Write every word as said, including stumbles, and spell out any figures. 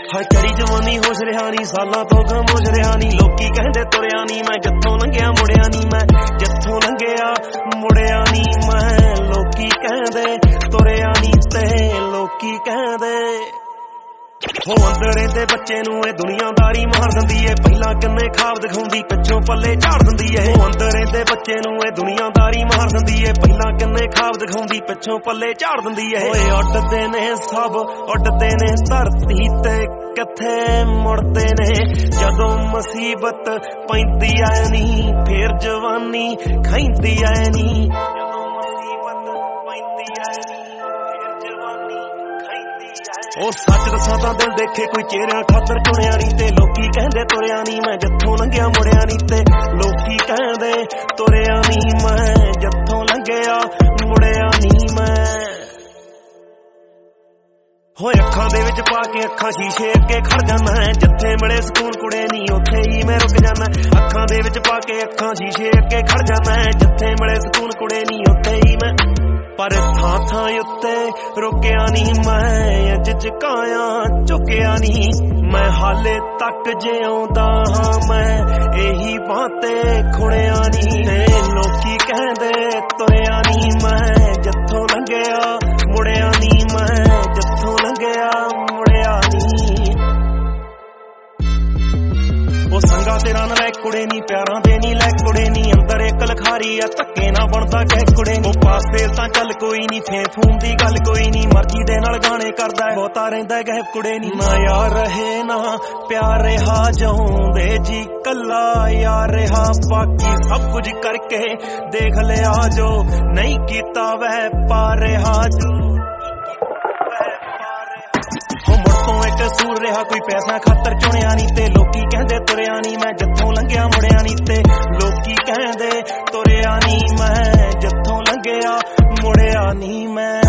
ਹਾਂ ਚੜੀ ਜਵਾਨੀ ਹੋਸ਼ ਰਿਹਾ ਨੀ, ਸਾਲਾਂ ਤੋਂ ਖਾਮੋਸ਼ ਰਿਹਾ ਨੀ। ਲੋਕੀ ਕਹਿੰਦੇ ਤੁਰਿਆ ਨੀ ਮੈਂ, ਜਿੱਥੋਂ ਲੰਘਿਆ ਮੁੜਿਆ ਨੀ ਮੈਂ, ਜਿੱਥੋਂ ਲੰਘਿਆ ਮੁੜਿਆ ਨੀ ਮੈਂ। ਲੋਕੀ ਕਹਿੰਦੇ ਤੁਰਿਆ ਨੀ ਤੇ ਲੋਕੀ ਕਹਿੰਦੇ ਹੋ ਅੰਦਰ ਰਹਿੰਦੇ ਬੱਚੇ ਨੂੰ ਇਹ ਦੁਨੀਆਦਾਰੀ ਮਾਰ ਦਿੰਦੀ ਏ। ਪਹਿਲਾਂ ਕਿੰਨੇ ਖਾਬ ਦਿਖਾਉਂਦੀ, ਪਿੱਛੋਂ ਪੱਲੇ ਝਾੜ ਦਿੰਦੀ ਏ। ਹੋ ਅੰਦਰ ਰਹਿੰਦੇ ਬੱਚੇ ਨੂੰ ਇਹ ਦੁਨੀਆਦਾਰੀ ਮਾਰ ਦਿੰਦੀ ਏ। ਪਹਿਲਾਂ ਕਿੰਨੇ ਖਾਬ ਦਿਖਾਉਂਦੀ, ਪਿੱਛੋਂ ਪੱਲੇ ਝਾੜ ਦਿੰਦੀ ਏ। ਓਏ ਉੱਡਦੇ ਨੇ ਸਭ ਉੱਡਦੇ ਨੇ ਧਰਤੀ ਤੇ, ਕਿੱਥੇ ਮੁੜਦੇ ਨੇ ਜਦੋਂ ਮੁਸੀਬਤ ਪੈਂਦੀ ਐ ਨੀ, ਫੇਰ ਜਵਾਨੀ ਖੈਂਦੀ ਐ ਨੀ। ਜਦੋਂ ਮੁਸੀਬਤ ਪੈਂਦੀ ਐ ਨੀ, ਫੇਰ ਜਵਾਨੀ ਖੈਂਦੀ ਐ। ਉਹ ਸੱਚ ਦੱਸਾਂ ਤਾਂ ਦਿਲ ਦੇਖੇ ਕੋਈ ਚਿਹਰਿਆਂ ਖਾਤਰ ਚੁਣਿਆ ਨੀ, ਤੇ ਲੋਕੀ ਕਹਿੰਦੇ ਤੁਰਿਆ ਨੀ ਮੈਂ, ਜਿੱਥੋਂ ਲੰਘਿਆ ਮੁੜਿਆ ਨੀ। ਤੇ ਲੋਕੀ ਕਹਿੰਦੇ ਤੁਰਿਆ ਨੀ ਮੈਂ, ਜਿੱਥੋਂ ਲੰਘਿਆ ਮੁੜਿਆ ਨੀ ਮੈਂ। ਹੋਏ ਅੱਖਾਂ ਦੇ ਵਿੱਚ ਪਾ ਕੇ ਅੱਖਾਂ ਸ਼ੀਸ਼ੇ ਅੱਗੇ ਖੜ ਜਾਨਾ, ਜਿੱਥੇ ਮਿਲੇ ਸਕੂਨ ਕੁੜੇ ਨੀ ਉੱਥੇ ਹੀ ਮੈਂ ਰੁਕ ਜਾਨਾ। ਅੱਖਾਂ ਦੇ ਵਿੱਚ ਪਾ ਕੇ ਅੱਖਾਂ ਸ਼ੀਸ਼ੇ ਅੱਗੇ ਖੜ ਜਾਨਾ, ਜਿੱਥੇ ਮਿਲੇ ਸਕੂਨ ਕੁੜੇ ਨੀ ਉੱਥੇ ਹੀ ਮੈਂ। ਪਰ ਥਾਂ ਥਾਂ ਉੱਤੇ ਰੁਕਿਆ ਨੀ ਮੈਂ, ਅੱਜ ਝੁਕਾਇਆ ਝੁਕਿਆ ਨੀ ਮੈਂ। ਹਾਲੇ ਤੱਕ ਜਿਉਂਦਾ ਹਾਂ ਮੈਂ, ਇਹੀ ਬਾਂਹ ਤੇ ਖੁਣਿਆ ਨੀ। ਤੇ ਲੋਕੀ ਕਹਿੰਦੇ ਤੁਰਿਆ ਨੀ ਮੈਂ, ਜਿੱਥੋਂ ਲੰਘਿਆ ਮੁੜਿਆ ਨੀ ਮੈਂ, ਜਿੱਥੋਂ ਲੰਘਿਆ ਮੁੜਿਆ ਨੀ। ਉਹ ਸੰਗਾ ਤੇਰਾ ਨਾ ਲੈ ਕੁੜੇ ਨੀ, ਪਿਆਰਾਂ ਦੇ ਨੀ ਲੈ ਕੁੜੇ ਨੀ। ਅੰਦਰ ਇੱਕ ਲਖਾਰੀ ਆ ਧੱਕੇ ਨਾ ਬਣਦਾ ਕਹਿ ਕੁੜੇ ਨੀ। ਉਹ ਪਾਸ ਫੇਲ ਤਾਂ ਚੱਲ ਕੋਈ ਨੀ, ਫੇ ਫੂਨ ਦੀ ਗੱਲ ਕੋਈ ਨੀ। ਮਰਜ਼ੀ ਦੇ ਨਾਲ ਗਾਣੇ ਕਰਦਾ ਬਹੁਤਾ ਰਹਿੰਦਾ ਗਹਿ ਕੁੜੇ ਨੀ। ਨਾ ਯਾਰ ਰਹੇ ਨਾ ਪਿਆਰ ਰਿਹਾ, ਜਾਉਂਦੇ ਜੀ ਕੱਲਾ ਯਾਰ ਰਿਹਾ। ਬਾਕੀ ਸਭ ਕੁਝ ਕਰਕੇ ਦੇਖ ਲਿਆ, ਜੋ ਨਹੀਂ ਕੀਤਾ ਵਹਿ ਪਾ ਰਿਹਾ। ਕਸੂਰ ਰਿਹਾ ਕੋਈ ਪੈਸਾ ਖਾਤਰ ਚੁਣਿਆ ਨੀ, ਤੇ ਲੋਕੀ ਕਹਿੰਦੇ ਤੁਰਿਆ ਨੀ ਮੈਂ, ਜਿੱਥੋਂ ਲੰਘਿਆ ਮੁੜਿਆ ਨੀ। ਤੇ ਲੋਕੀ ਕਹਿੰਦੇ ਤੁਰਿਆ ਨੀ ਮੈਂ, ਜਿੱਥੋਂ ਲੰਘਿਆ ਮੁੜਿਆ ਨੀ ਮੈਂ।